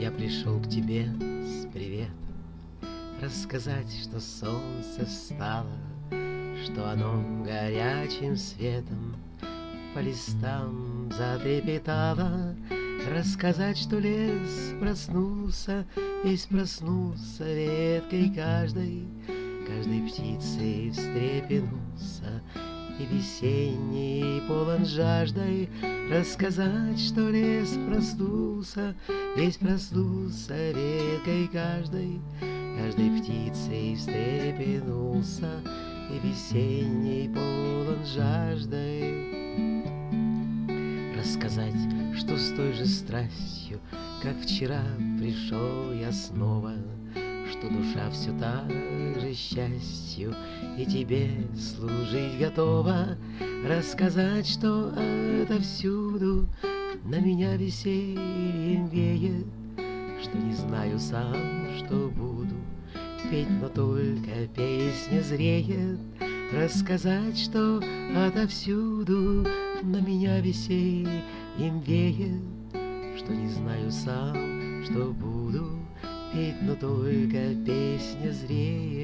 Я пришел к тебе с приветом, рассказать, что солнце встало, что оно горячим светом по листам затрепетало. Рассказать, что лес проснулся, весь проснулся веткой каждой птицей встрепенулся, и весенний полон жаждой. Рассказать, что лес проснулся, весь проснулся веткой каждой птицей встрепенулся, и весенний полон жаждой. Рассказать, что с той же страстью, как вчера, пришел я снова, что душа все так же счастью и тебе служить готова. Рассказать, что отовсюду на меня весельем веет, что не знаю сам, что буду петь, но только песня зреет. Рассказать, что отовсюду на меня весельем веет, что не знаю сам, что буду петь, но только песня зреет.